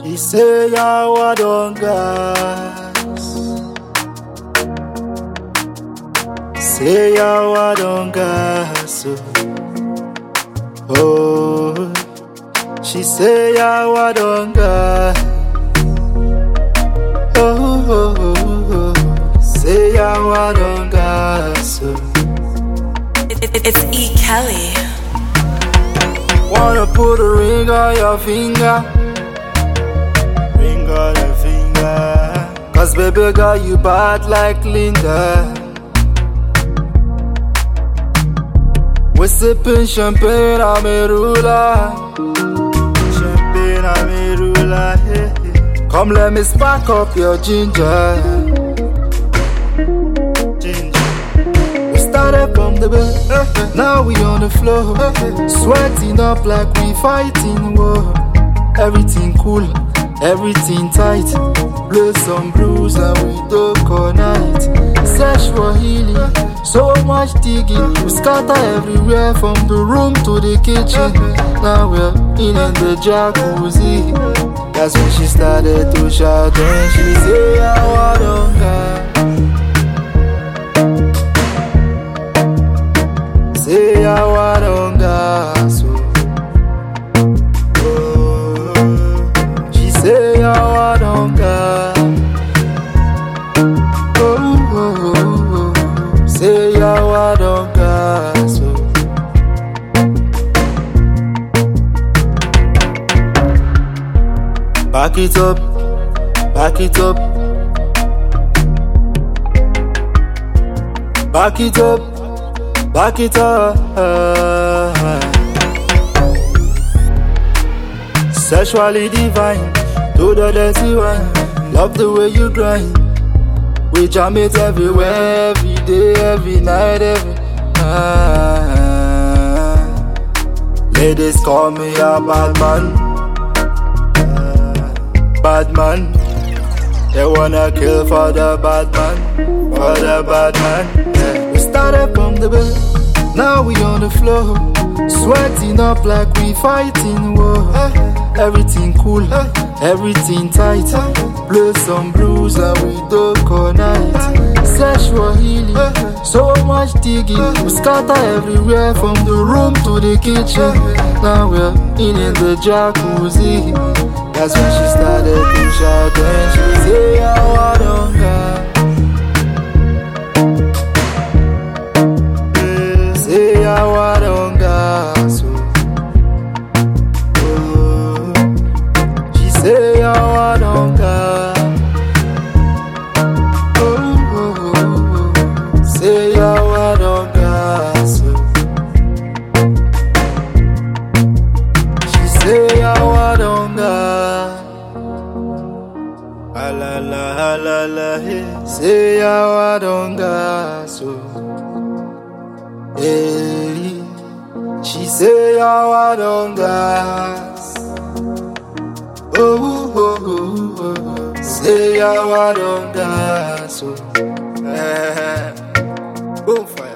He say I don't gas. Say I don't gas. Oh, she say I don't gas. Oh, say I don't gas. It's E. Kelly. Wanna put a ring on your finger, ring on your finger. Cause baby girl you bad like Linda. We sipping champagne, I'm a ruler. Champagne, I'm a ruler. Hey, hey. Come let me spark up your ginger. We started from the bed, now we on the floor. Sweating up like we fighting war. Everything cool, everything tight. Play some blues and we talk all night. Search for healing, so much digging. We scatter everywhere from the room to the kitchen. Now we're in the jacuzzi. That's when she started to shout and she say I don't gas. Say I don't gas. Oh, she say I don't gas. Oh, say I don't gas. Back it up, back it up, back it up. Back it up. Sexually divine, do the dirty wine. Love the way you grind. We jam it everywhere, every day, every night, every ladies call me a bad man. Bad man. They wanna kill for the bad man, for the bad man. Yeah. We started from the bed, now we on the floor. Sweating up like we fighting war. Everything cool, everything tight. Play some blues and we talk all night. Search for healing, so much digging. We scatter everywhere from the room to the kitchen. Now we're in the jacuzzi. That's when she started to shout and she say I don't gas. Say I don't gas. Oh, she say I don't gas. Oh, say I don't gas. She say I don't gas. Ah la la, ah la la, hey. Say I don't gas. Hey, she say I don't gas. Oh, oh, oh, oh. Say I don't gas. Oh,